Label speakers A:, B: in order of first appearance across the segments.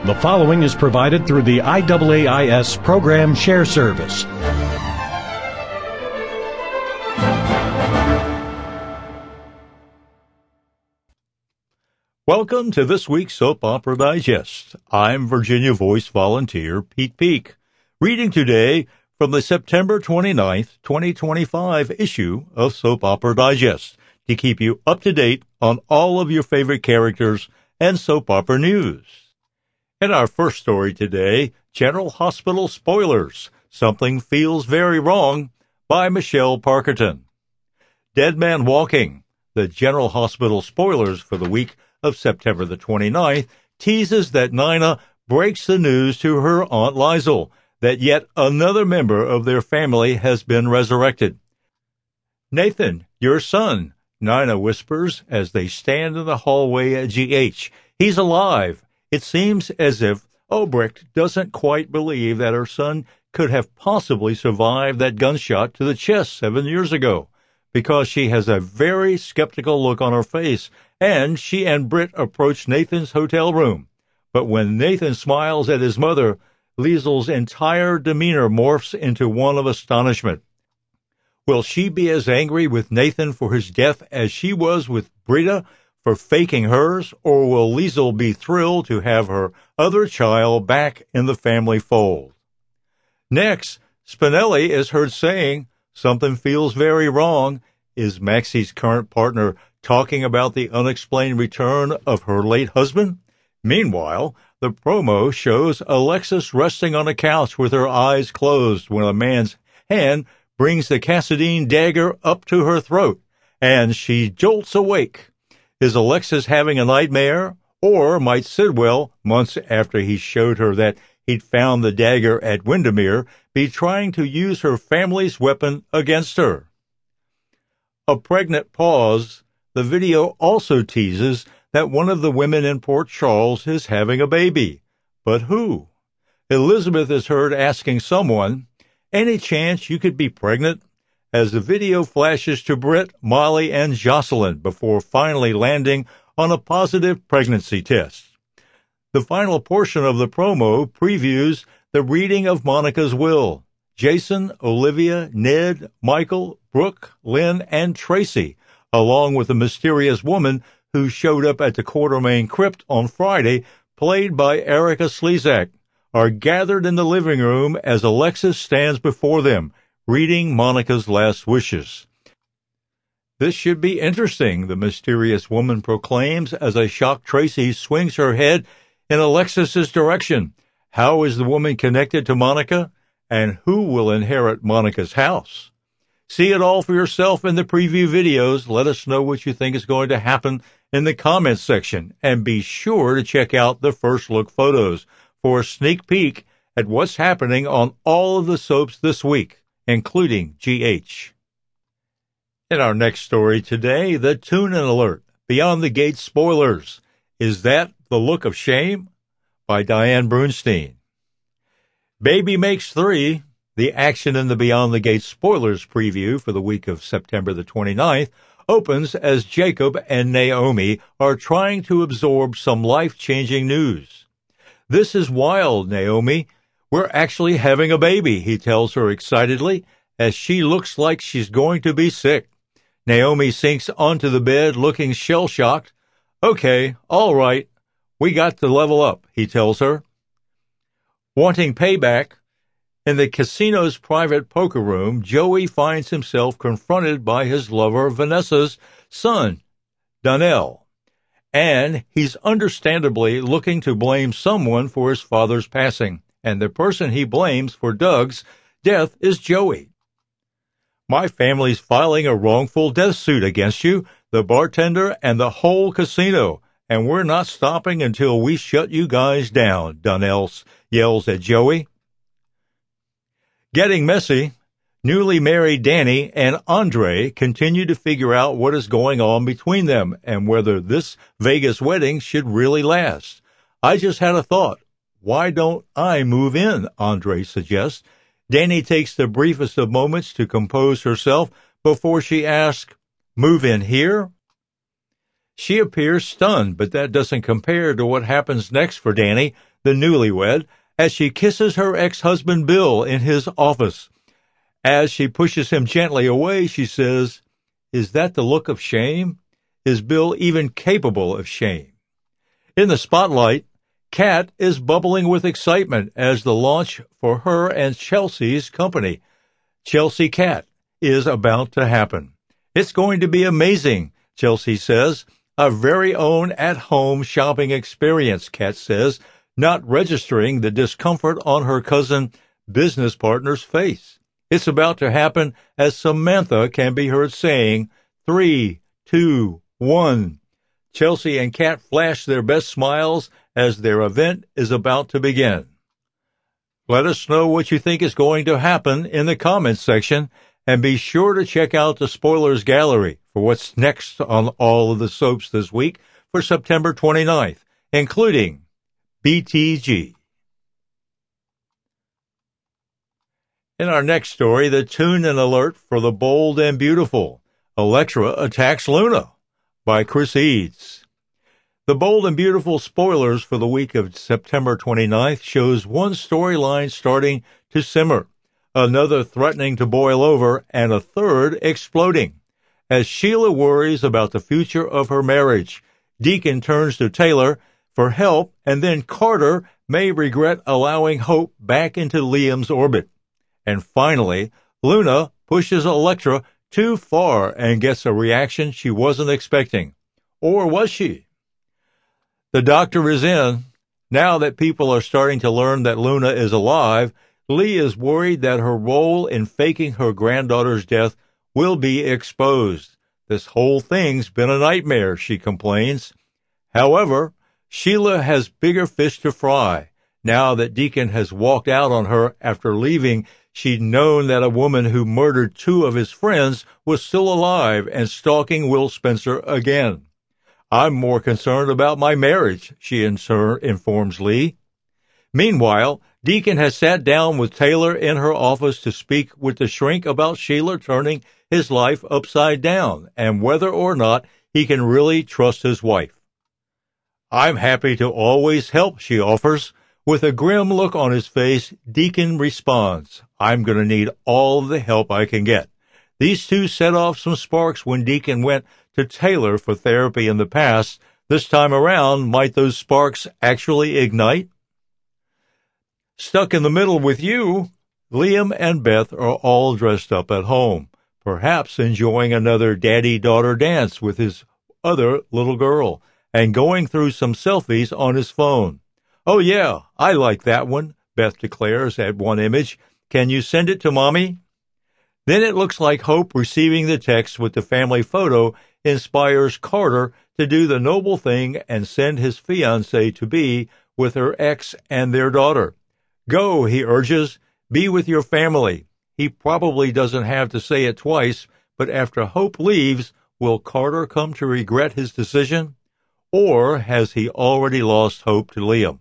A: The following is provided through the IAAIS Program Share Service.
B: Welcome to this week's Soap Opera Digest. I'm Virginia Voice volunteer Pete Peak, reading today from the September 29th, 2025 issue of Soap Opera Digest to keep you up to date on all of your favorite characters and soap opera news. In our first story today, General Hospital Spoilers, Something Feels Very Wrong by Michelle Parkerton. Dead Man Walking, the General Hospital Spoilers for the week of September the 29th, teases that Nina breaks the news to her Aunt Liesl that yet another member of their family has been resurrected. Nathan, your son, Nina whispers as they stand in the hallway at GH. He's alive. It seems as if Obrecht doesn't quite believe that her son could have possibly survived that gunshot to the chest 7 years ago, because she has a very skeptical look on her face, and she and Britt approach Nathan's hotel room. But when Nathan smiles at his mother, Liesl's entire demeanor morphs into one of astonishment. Will she be as angry with Nathan for his death as she was with Britta for faking hers, or will Liesl be thrilled to have her other child back in the family fold? Next, Spinelli is heard saying, "Something feels very wrong." Is Maxie's current partner talking about the unexplained return of her late husband? Meanwhile, the promo shows Alexis resting on a couch with her eyes closed when a man's hand brings the Cassadine dagger up to her throat, and she jolts awake. Is Alexis having a nightmare, or might Sidwell, months after he showed her that he'd found the dagger at Windermere, be trying to use her family's weapon against her? A pregnant pause. The video also teases that one of the women in Port Charles is having a baby. But who? Elizabeth is heard asking someone, "Any chance you could be pregnant?" as the video flashes to Britt, Molly, and Jocelyn before finally landing on a positive pregnancy test. The final portion of the promo previews the reading of Monica's will. Jason, Olivia, Ned, Michael, Brooke, Lynn, and Tracy, along with the mysterious woman who showed up at the Quartermain crypt on Friday, played by Erica Slezak, are gathered in the living room as Alexis stands before them, reading Monica's last wishes. "This should be interesting," the mysterious woman proclaims as a shocked Tracy swings her head in Alexis's direction. How is the woman connected to Monica? And who will inherit Monica's house? See it all for yourself in the preview videos. Let us know what you think is going to happen in the comments section. And be sure to check out the first look photos for a sneak peek at what's happening on all of the soaps this week, including GH. In our next story today, the tune-in alert, Beyond the Gates spoilers. Is that the look of shame? By Diane Brunstein. Baby Makes 3, the action in the Beyond the Gates spoilers preview for the week of September the 29th, opens as Jacob and Naomi are trying to absorb some life-changing news. "This is wild, Naomi. We're actually having a baby," he tells her excitedly, as she looks like she's going to be sick. Naomi sinks onto the bed looking shell-shocked. "Okay, all right. We got to level up," he tells her. Wanting payback, in the casino's private poker room, Joey finds himself confronted by his lover Vanessa's son, Donnell, and he's understandably looking to blame someone for his father's passing, and the person he blames for Doug's death is Joey. "My family's filing a wrongful death suit against you, the bartender, and the whole casino, and we're not stopping until we shut you guys down," Donnell yells at Joey. Getting messy, newly married Danny and Andre continue to figure out what is going on between them and whether this Vegas wedding should really last. "I just had a thought. Why don't I move in?" Andre suggests. Danny takes the briefest of moments to compose herself before she asks, "Move in here?" She appears stunned, but that doesn't compare to what happens next for Danny, the newlywed, as she kisses her ex-husband Bill in his office. As she pushes him gently away, she says, "Is that the look of shame? Is Bill even capable of shame?" In the spotlight, Kat is bubbling with excitement as the launch for her and Chelsea's company, Chelsea Cat, is about to happen. "It's going to be amazing," Chelsea says. "A very own at-home shopping experience," Kat says, not registering the discomfort on her cousin business partner's face. It's about to happen as Samantha can be heard saying, 3, 2, 1. Chelsea and Kat flash their best smiles as their event is about to begin. Let us know what you think is going to happen in the comments section, and be sure to check out the spoilers gallery for what's next on all of the soaps this week for September 29th, including BTG. In our next story, the tune-in alert for The Bold and Beautiful, Elektra Attacks Luna, by Chris Eads. The Bold and Beautiful spoilers for the week of September 29th shows one storyline starting to simmer, another threatening to boil over, and a third exploding. As Sheila worries about the future of her marriage, Deacon turns to Taylor for help, and then Carter may regret allowing Hope back into Liam's orbit. And finally, Luna pushes Elektra too far and gets a reaction she wasn't expecting. Or was she? The doctor is in. Now that people are starting to learn that Luna is alive, Lee is worried that her role in faking her granddaughter's death will be exposed. "This whole thing's been a nightmare," she complains. However, Sheila has bigger fish to fry. Now that Deacon has walked out on her after leaving, she'd known that a woman who murdered 2 of his friends was still alive and stalking Will Spencer again. "I'm more concerned about my marriage," she in turn informs Lee. Meanwhile, Deacon has sat down with Taylor in her office to speak with the shrink about Sheila turning his life upside down and whether or not he can really trust his wife. "I'm happy to always help," she offers. With a grim look on his face, Deacon responds, "I'm going to need all of the help I can get." These two set off some sparks when Deacon went to Taylor for therapy in the past. This time around, might those sparks actually ignite? Stuck in the middle with you, Liam and Beth are all dressed up at home, perhaps enjoying another daddy-daughter dance with his other little girl, and going through some selfies on his phone. "Oh yeah, I like that one," Beth declares at one image. "Can you send it to Mommy?" Then it looks like Hope receiving the text with the family photo inspires Carter to do the noble thing and send his fiancée-to-be with her ex and their daughter. "Go," he urges, "be with your family." He probably doesn't have to say it twice, but after Hope leaves, will Carter come to regret his decision? Or has he already lost hope to Liam?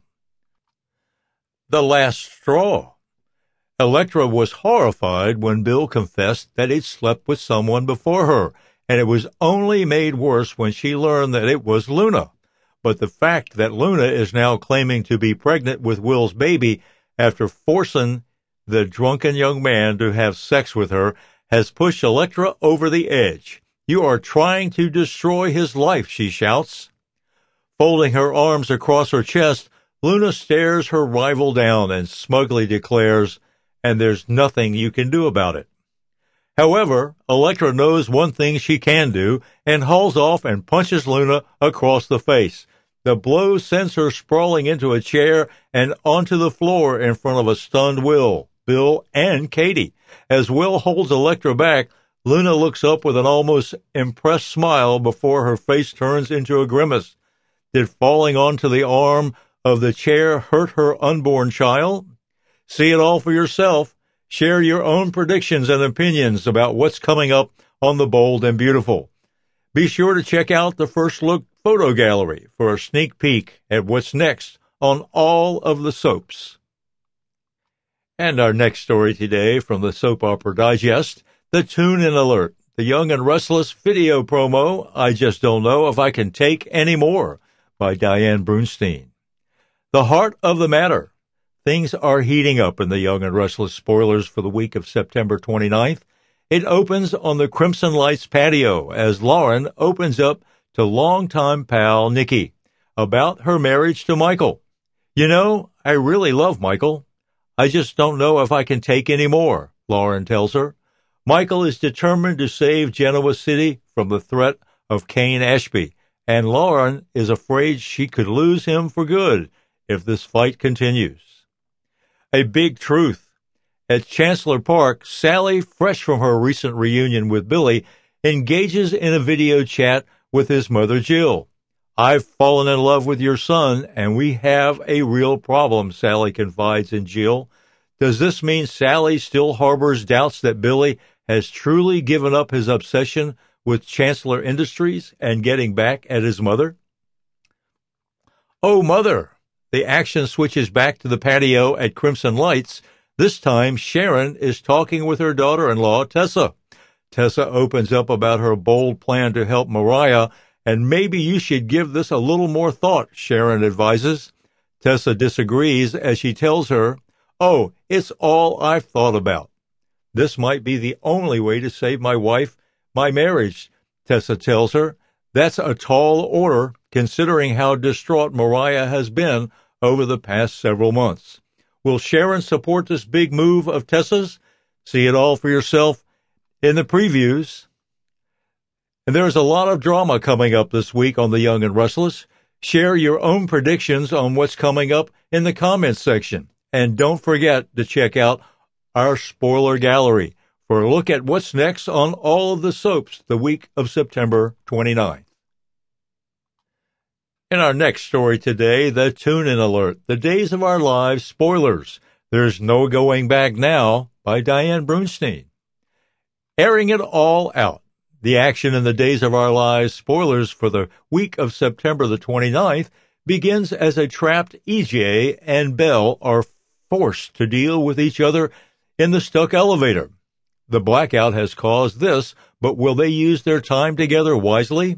B: The last straw. Elektra was horrified when Bill confessed that he'd slept with someone before her, and it was only made worse when she learned that it was Luna. But the fact that Luna is now claiming to be pregnant with Will's baby after forcing the drunken young man to have sex with her has pushed Elektra over the edge. "You are trying to destroy his life," she shouts. Folding her arms across her chest, Luna stares her rival down and smugly declares, "And there's nothing you can do about it." However, Elektra knows one thing she can do and hauls off and punches Luna across the face. The blow sends her sprawling into a chair and onto the floor in front of a stunned Will, Bill, and Katie. As Will holds Elektra back, Luna looks up with an almost impressed smile before her face turns into a grimace. Did falling onto the arm of the chair hurt her unborn child? See it all for yourself. Share your own predictions and opinions about what's coming up on The Bold and Beautiful. Be sure to check out the First Look photo gallery for a sneak peek at what's next on all of the soaps. And our next story today from the Soap Opera Digest, the tune-in alert. the Young and Restless video promo, I Just Don't Know If I Can Take Any More, by Diane Brunstein. The heart of the matter. Things are heating up in the Young and Restless spoilers for the week of September 29th. It opens on the Crimson Lights patio as Lauren opens up to longtime pal Nikki about her marriage to Michael. You know, I really love Michael. I just don't know if I can take any more, Lauren tells her. Michael is determined to save Genoa City from the threat of Kane Ashby, and Lauren is afraid she could lose him for good if this fight continues. A big truth. At Chancellor Park, Sally, fresh from her recent reunion with Billy, engages in a video chat with his mother Jill. I've fallen in love with your son, and we have a real problem, Sally confides in Jill. Does this mean Sally still harbors doubts that Billy has truly given up his obsession with Chancellor Industries and getting back at his mother? Oh, Mother! The action switches back to the patio at Crimson Lights. This time, Sharon is talking with her daughter-in-law, Tessa. Tessa opens up about her bold plan to help Mariah, and maybe you should give this a little more thought, Sharon advises. Tessa disagrees as she tells her, oh, it's all I've thought about. This might be the only way to save my wife, my marriage, Tessa tells her. That's a tall order, considering how distraught Mariah has been over the past several months. Will Sharon support this big move of Tessa's? See it all for yourself in the previews. And there's a lot of drama coming up this week on The Young and Restless. Share your own predictions on what's coming up in the comments section. And don't forget to check out our spoiler gallery for a look at what's next on all of the soaps the week of September 29th. In our next story today, the tune-in alert, The Days of Our Lives spoilers. There's No Going Back Now, by Diane Brunstein. Airing it all out. The action in The Days of Our Lives spoilers for the week of September the 29th begins as a trapped EJ and Belle are forced to deal with each other in the stuck elevator. The blackout has caused this, but will they use their time together wisely?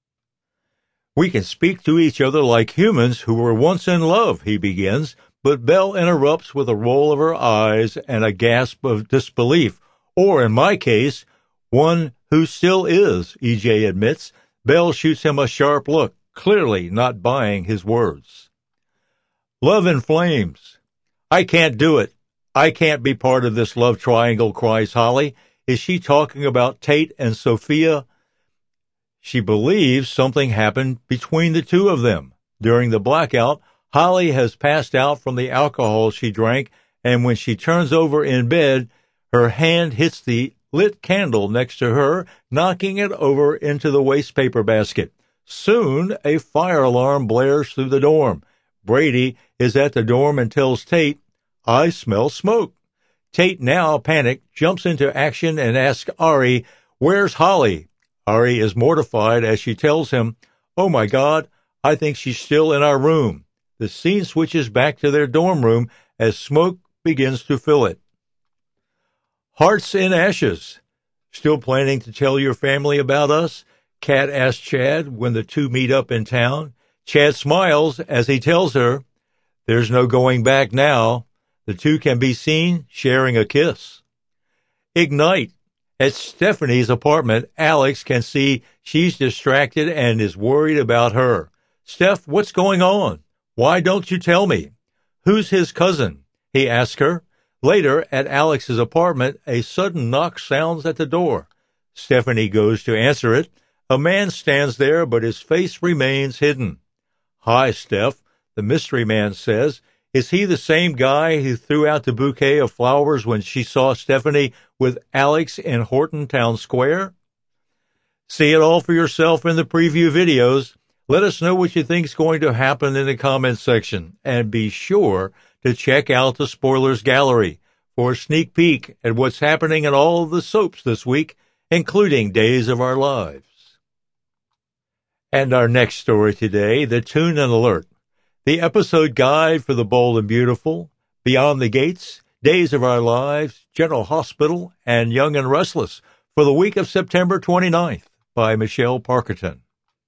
B: We can speak to each other like humans who were once in love, he begins, but Belle interrupts with a roll of her eyes and a gasp of disbelief, or in my case, one who still is, EJ admits. Belle shoots him a sharp look, clearly not buying his words. Love in flames. I can't do it. I can't be part of this love triangle, cries Holly. Is she talking about Tate and Sophia? She believes something happened between the two of them. During the blackout, Holly has passed out from the alcohol she drank, and when she turns over in bed, her hand hits the lit candle next to her, knocking it over into the waste paper basket. Soon, a fire alarm blares through the dorm. Brady is at the dorm and tells Tate, I smell smoke. Tate, now panicked, jumps into action and asks Ari, where's Holly? Ari is mortified as she tells him, oh my God, I think she's still in our room. The scene switches back to their dorm room as smoke begins to fill it. Hearts in ashes. Still planning to tell your family about us? Kat asks Chad when the two meet up in town. Chad smiles as he tells her, there's no going back now. The two can be seen sharing a kiss. Ignite. At Stephanie's apartment, Alex can see she's distracted and is worried about her. Steph, what's going on? Why don't you tell me? Who's his cousin? He asks her. Later, at Alex's apartment, a sudden knock sounds at the door. Stephanie goes to answer it. A man stands there, but his face remains hidden. Hi, Steph, the mystery man says. Is he the same guy who threw out the bouquet of flowers when she saw Stephanie with Alex in Horton Town Square? See it all for yourself in the preview videos. Let us know what you think is going to happen in the comments section. And be sure to check out the Spoilers Gallery for a sneak peek at what's happening in all of the soaps this week, including Days of Our Lives. And our next story today, the Tune-In Alert. The episode guide for The Bold and Beautiful, Beyond the Gates, Days of Our Lives, General Hospital, and Young and Restless for the week of September 29th by Michelle Parkerton.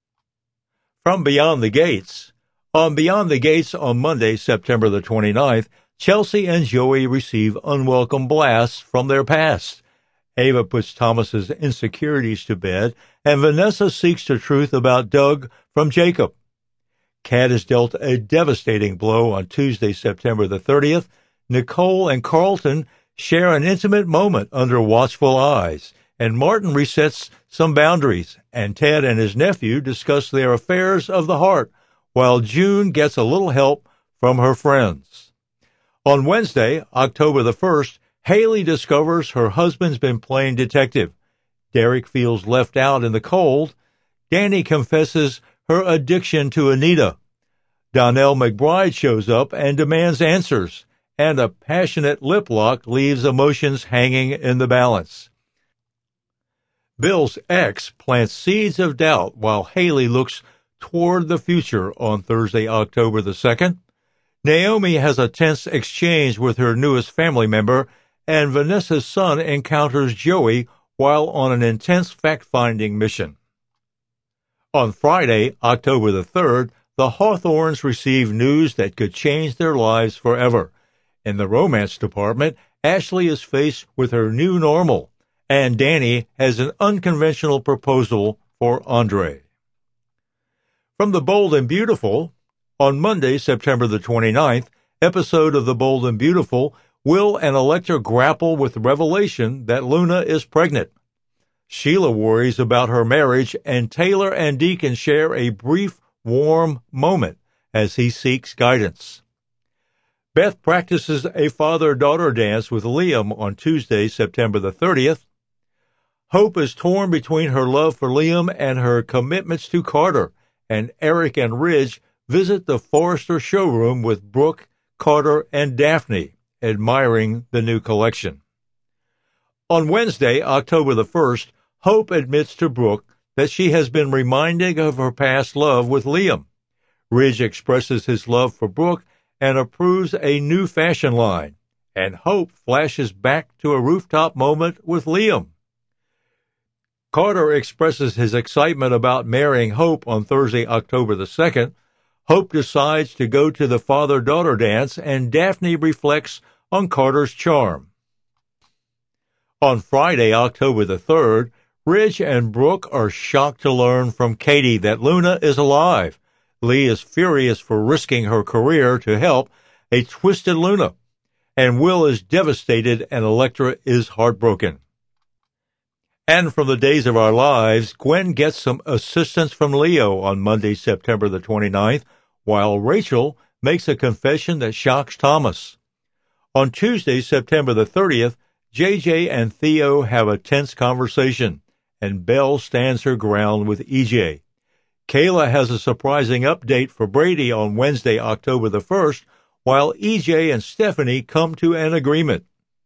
B: From Beyond the Gates. On Beyond the Gates on Monday, September the 29th, Chelsea and Joey receive unwelcome blasts from their past. Ava puts Thomas's insecurities to bed, and Vanessa seeks the truth about Doug from Jacob. Kat is dealt a devastating blow on Tuesday, September the 30th. Nicole and Carlton share an intimate moment under watchful eyes, and Martin resets some boundaries, and Ted and his nephew discuss their affairs of the heart, while June gets a little help from her friends. On Wednesday, October the 1st, Haley discovers her husband's been playing detective. Derek feels left out in the cold. Danny confesses her addiction to Anita. Donnell McBride shows up and demands answers, and a passionate lip lock leaves emotions hanging in the balance. Bill's ex plants seeds of doubt while Haley looks toward the future on Thursday, October the 2nd. Naomi has a tense exchange with her newest family member, and Vanessa's son encounters Joey while on an intense fact-finding mission. On Friday, October the 3rd, the Hawthornes receive news that could change their lives forever. In the romance department, Ashley is faced with her new normal, and Danny has an unconventional proposal for Andre. From The Bold and Beautiful, on Monday, September the 29th, episode of The Bold and Beautiful, Will and Electra grapple with the revelation that Luna is pregnant. Sheila worries about her marriage, and Taylor and Deacon share a brief, warm moment as he seeks guidance. Beth practices a father-daughter dance with Liam on Tuesday, September the 30th. Hope is torn between her love for Liam and her commitments to Carter, and Eric and Ridge visit the Forrester showroom with Brooke, Carter, and Daphne, admiring the new collection. On Wednesday, October the 1st, Hope admits to Brooke that she has been reminding of her past love with Liam. Ridge expresses his love for Brooke and approves a new fashion line, and Hope flashes back to a rooftop moment with Liam. Carter expresses his excitement about marrying Hope on Thursday, October the 2nd. Hope decides to go to the father-daughter dance, and Daphne reflects on Carter's charm. On Friday, October the 3rd, Ridge and Brooke are shocked to learn from Katie that Luna is alive. Lee is furious for risking her career to help a twisted Luna, and Will is devastated and Electra is heartbroken. And from the Days of Our Lives, Gwen gets some assistance from Leo on Monday, September the 29th, while Rachel makes a confession that shocks Thomas. On Tuesday, September the 30th, JJ and Theo have a tense conversation, and Belle stands her ground with EJ. Kayla has a surprising update for Brady on Wednesday, October the 1st, while EJ and Stephanie come to an agreement.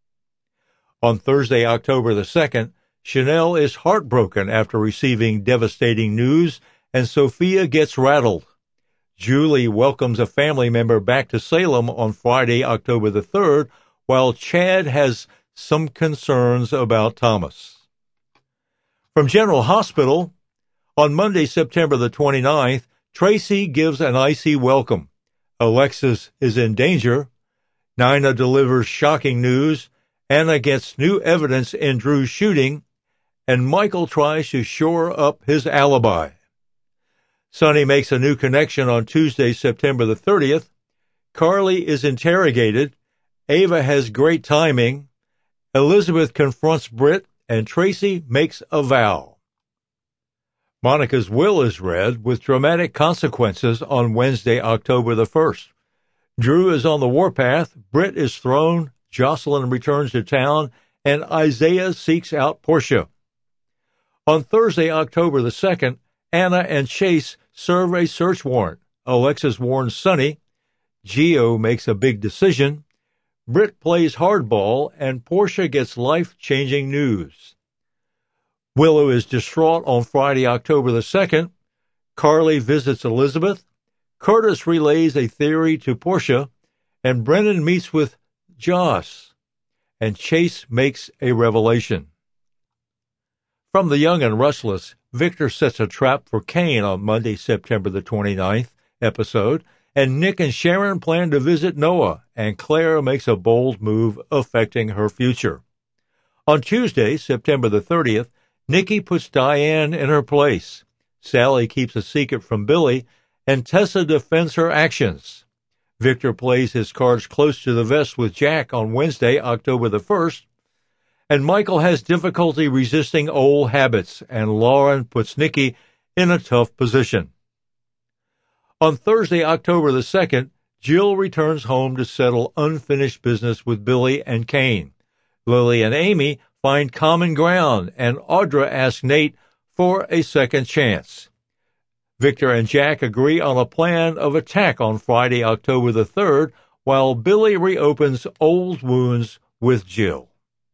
B: On Thursday, October the 2nd, Chanel is heartbroken after receiving devastating news, and Sophia gets rattled. Julie welcomes a family member back to Salem on Friday, October the 3rd, while Chad has some concerns about Thomas. From General Hospital, on Monday, September the 29th, Tracy gives an icy welcome. Alexis is in danger. Nina delivers shocking news. Anna gets new evidence in Drew's shooting. And Michael tries to shore up his alibi. Sonny makes a new connection on Tuesday, September the 30th. Carly is interrogated. Ava has great timing. Elizabeth confronts Britt, and Tracy makes a vow. Monica's will is read with dramatic consequences on Wednesday, October the 1st. Drew is on the warpath, Britt is thrown, Jocelyn returns to town, and Isaiah seeks out Portia. On Thursday, October the 2nd, Anna and Chase serve a search warrant. Alexis warns Sonny. Gio makes a big decision. Britt plays hardball, and Portia gets life-changing news. Willow is distraught on Friday, October the 2nd. Carly visits Elizabeth. Curtis relays a theory to Portia, and Brennan meets with Joss, and Chase makes a revelation. From The Young and Restless, Victor sets a trap for Kane on Monday, September the 29th episode, and Nick and Sharon plan to visit Noah, and Claire makes a bold move affecting her future. On Tuesday, September the 30th, Nikki puts Diane in her place. Sally keeps a secret from Billy, and Tessa defends her actions. Victor plays his cards close to the vest with Jack on Wednesday, October the 1st, and Michael has difficulty resisting old habits, and Lauren puts Nikki in a tough position. On Thursday, October the 2nd, Jill returns home to settle unfinished business with Billy and Kane. Lily and Amy find common ground, and Audra asks Nate for a second chance. Victor and Jack agree on a plan of attack on Friday, October the 3rd, while Billy reopens old wounds with Jill.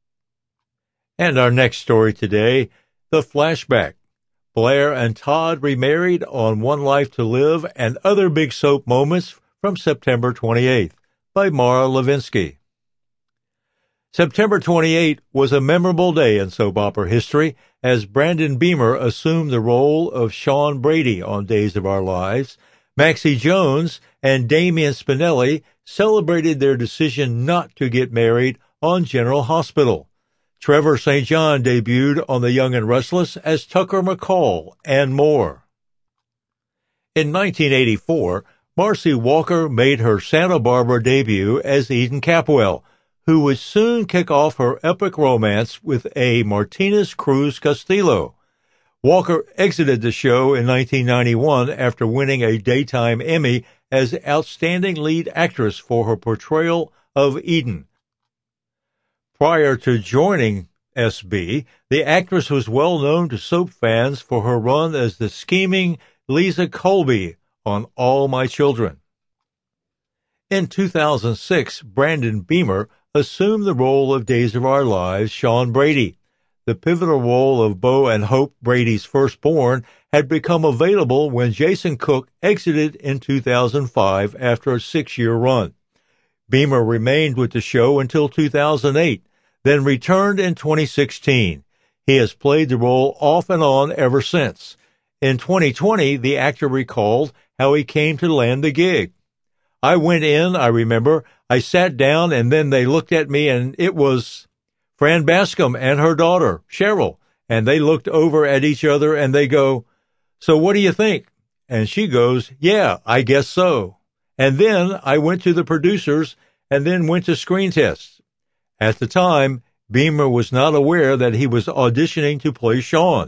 B: And our next story today, The Flashback. Blair and Todd remarried on One Life to Live, and other big soap moments from September 28th by Mara Levinsky. September 28 was a memorable day in soap opera history as Brandon Beamer assumed the role of Sean Brady on Days of Our Lives. Maxie Jones and Damian Spinelli celebrated their decision not to get married on General Hospital. Trevor St. John debuted on The Young and Restless as Tucker McCall, and more. In 1984, Marcy Walker made her Santa Barbara debut as Eden Capwell, who would soon kick off her epic romance with a Martinez Cruz Castillo. Walker exited the show in 1991 after winning a Daytime Emmy as Outstanding Lead Actress for her portrayal of Eden. Prior to joining SB, the actress was well known to soap fans for her run as the scheming Lisa Colby on All My Children. In 2006, Brandon Beamer assumed the role of Days of Our Lives' Sean Brady. The pivotal role of Bo and Hope, Brady's firstborn, had become available when Jason Cook exited in 2005 after a 6-year run. Beamer remained with the show until 2008, then returned in 2016. He has played the role off and on ever since. In 2020, the actor recalled how he came to land the gig. I went in, I remember, I sat down, and then they looked at me, and it was Fran Bascom and her daughter, Cheryl, and they looked over at each other, and they go, "So what do you think?" And she goes, "Yeah, I guess so." And then I went to the producers, and then went to screen tests. At the time, Beamer was not aware that he was auditioning to play Sean.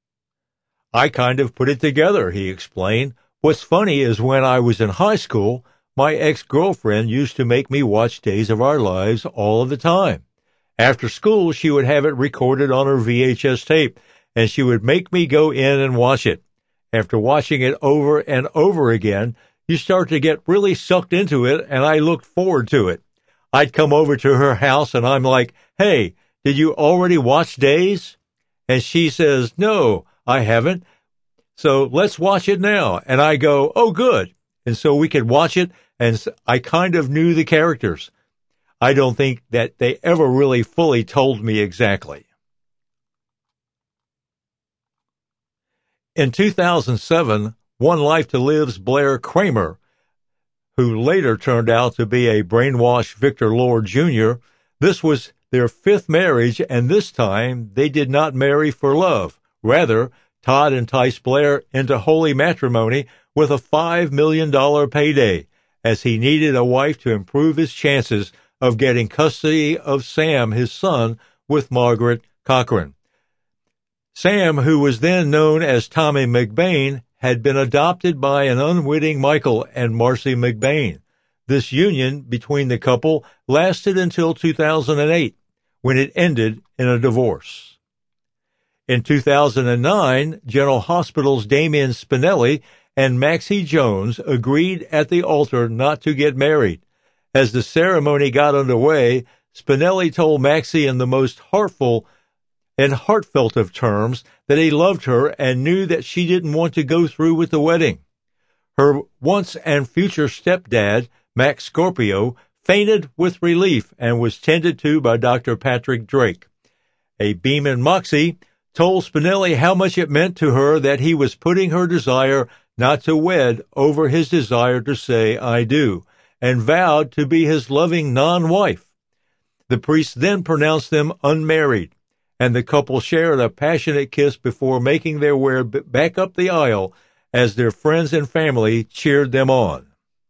B: "I kind of put it together," he explained. "What's funny is when I was in high school, my ex-girlfriend used to make me watch Days of Our Lives all of the time. After school, she would have it recorded on her VHS tape, and she would make me go in and watch it. After watching it over and over again, you start to get really sucked into it, and I looked forward to it. I'd come over to her house, and I'm like, 'Hey, did you already watch Days?' And she says, 'No, I haven't. So let's watch it now.' And I go, 'Oh, good.' And so we could watch it, and I kind of knew the characters. I don't think that they ever really fully told me exactly." In 2007, One Life to Live's Blair Kramer, who later turned out to be a brainwashed Victor Lord Jr., this was their 5th marriage, and this time they did not marry for love. Rather, Todd enticed Blair into holy matrimony with a $5 million payday, as he needed a wife to improve his chances of getting custody of Sam, his son, with Margaret Cochran. Sam, who was then known as Tommy McBain, had been adopted by an unwitting Michael and Marcy McBain. This union between the couple lasted until 2008, when it ended in a divorce. In 2009, General Hospital's Damian Spinelli and Maxie Jones agreed at the altar not to get married. As the ceremony got underway, Spinelli told Maxie in the most heartfelt of terms that he loved her and knew that she didn't want to go through with the wedding. Her once and future stepdad, Max Scorpio, fainted with relief and was tended to by Dr. Patrick Drake. A Beam and Moxie told Spinelli how much it meant to her that he was putting her desire not to wed over his desire to say, "I do," and vowed to be his loving non-wife. The priest then pronounced them unmarried, and the couple shared a passionate kiss before making their way back up the aisle as their friends and family cheered them on.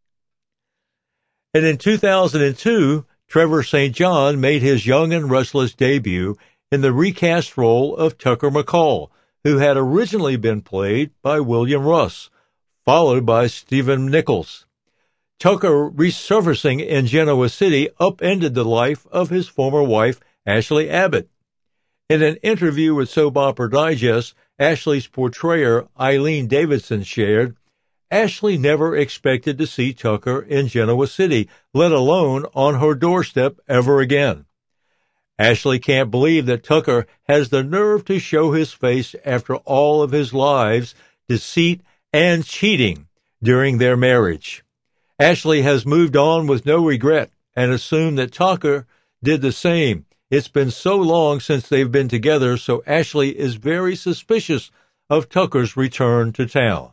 B: And in 2002, Trevor St. John made his Young and Restless debut in the recast role of Tucker McCall, who had originally been played by William Russ, followed by Stephen Nichols. Tucker resurfacing in Genoa City upended the life of his former wife, Ashley Abbott. In an interview with Soap Opera Digest, Ashley's portrayer, Eileen Davidson, shared, "Ashley never expected to see Tucker in Genoa City, let alone on her doorstep ever again. Ashley can't believe that Tucker has the nerve to show his face after all of his lies, deceit, and cheating during their marriage. Ashley has moved on with no regret and assumed that Tucker did the same. It's been so long since they've been together, so Ashley is very suspicious of Tucker's return to town."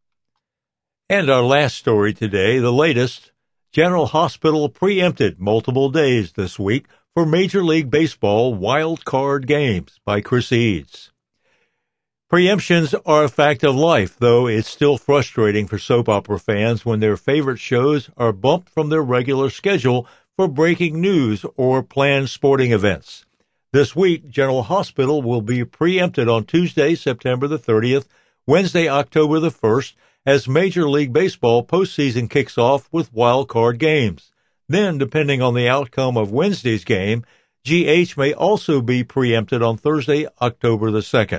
B: And our last story today, the latest, General Hospital preempted multiple days this week for Major League Baseball wild card games by Chris Eads. Preemptions are a fact of life, though it's still frustrating for soap opera fans when their favorite shows are bumped from their regular schedule for breaking news or planned sporting events. This week, General Hospital will be preempted on Tuesday, September the 30th, Wednesday, October the 1st, as Major League Baseball postseason kicks off with wild card games. Then, depending on the outcome of Wednesday's game, GH may also be preempted on Thursday, October the 2nd.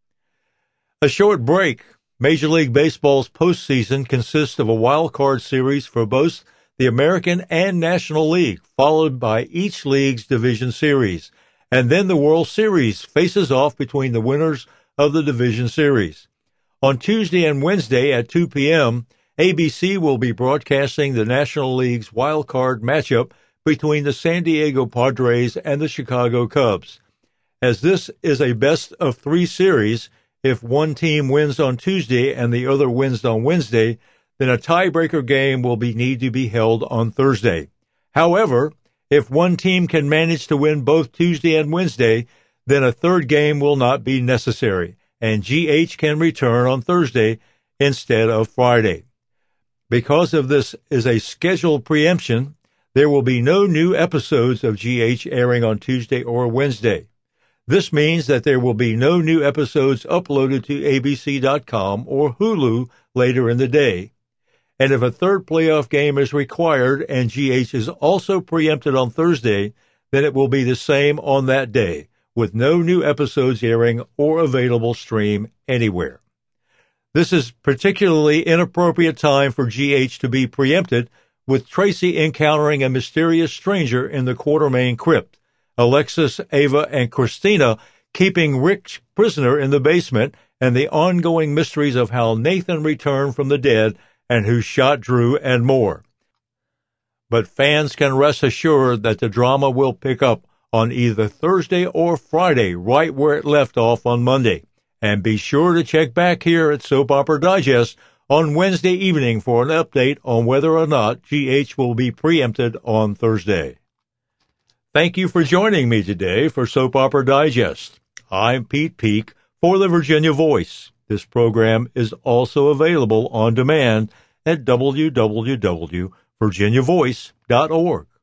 B: A short break. Major League Baseball's postseason consists of a wild card series for both the American and National League, followed by each league's division series, and then the World Series faces off between the winners of the division series. On Tuesday and Wednesday at 2 p.m., ABC will be broadcasting the National League's wild card matchup between the San Diego Padres and the Chicago Cubs. As this is a best-of-3 series, if one team wins on Tuesday and the other wins on Wednesday, then a tiebreaker game will need to be held on Thursday. However, if one team can manage to win both Tuesday and Wednesday, then a third game will not be necessary, and GH can return on Thursday instead of Friday. Because of this is a scheduled preemption, there will be no new episodes of GH airing on Tuesday or Wednesday. This means that there will be no new episodes uploaded to ABC.com or Hulu later in the day. And if a third playoff game is required and GH is also preempted on Thursday, then it will be the same on that day, with no new episodes airing or available stream anywhere. This is particularly inappropriate time for GH to be preempted, with Tracy encountering a mysterious stranger in the Quartermain crypt, Alexis, Ava, and Christina keeping Rick prisoner in the basement, and the ongoing mysteries of how Nathan returned from the dead and who shot Drew, and more. But fans can rest assured that the drama will pick up on either Thursday or Friday, right where it left off on Monday. And be sure to check back here at Soap Opera Digest on Wednesday evening for an update on whether or not GH will be preempted on Thursday. Thank you for joining me today for Soap Opera Digest. I'm Pete Peak for the Virginia Voice. This program is also available on demand at www.virginiavoice.org.